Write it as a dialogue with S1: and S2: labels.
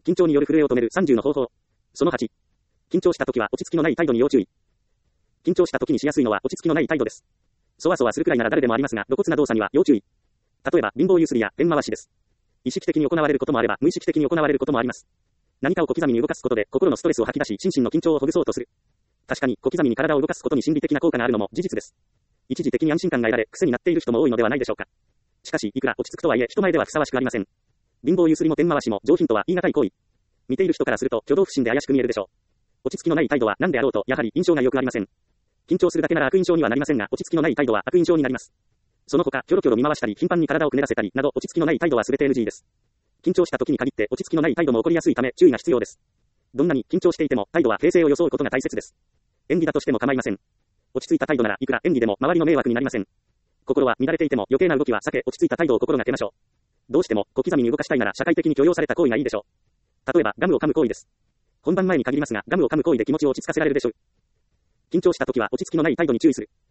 S1: 緊張による震えを止める30の方法。その8。緊張した時は落ち着きのない態度に要注意。緊張した時にしやすいのは落ち着きのない態度です。そわそわするくらいなら誰でもありますが、露骨な動作には要注意。例えば、貧乏ゆすりやペン回しです。意識的に行われることもあれば、無意識的に行われることもあります。何かを小刻みに動かすことで、心のストレスを吐き出し、心身の緊張をほぐそうとする。確かに、小刻みに体を動かすことに心理的な効果があるのも事実です。一時的に安心感が得られ、癖になっている人も多いのではないでしょうか。しかし、いくら落ち着くとはいえ、人前ではふさわしくありません。貧乏ゆすりもペン回しも上品とは言い難い行為。見ている人からすると、挙動不審で怪しく見えるでしょう。落ち着きのない態度は何であろうと、やはり印象が良くありません。緊張するだけなら悪印象にはなりませんが、落ち着きのない態度は悪印象になります。その他、キョロキョロ見回したり、頻繁に体をくねらせたり、など落ち着きのない態度は全て NG です。緊張した時に限って落ち着きのない態度も起こりやすいため、注意が必要です。どんなに緊張していても、態度は平静を装うことが大切です。演技だとしても構いません。落ち着いた態度ならいくら演技でも周りの迷惑になりません。心は乱れていても余計な動きは避け、落ち着いた態度を心がけましょう。どうしても小刻みに動かしたいなら社会的に許容された行為がいいでしょう。例えばガムを噛む行為です。本番前に限りますが、ガムを噛む行為で気持ちを落ち着かせられるでしょう。緊張した時は落ち着きのない態度に注意する。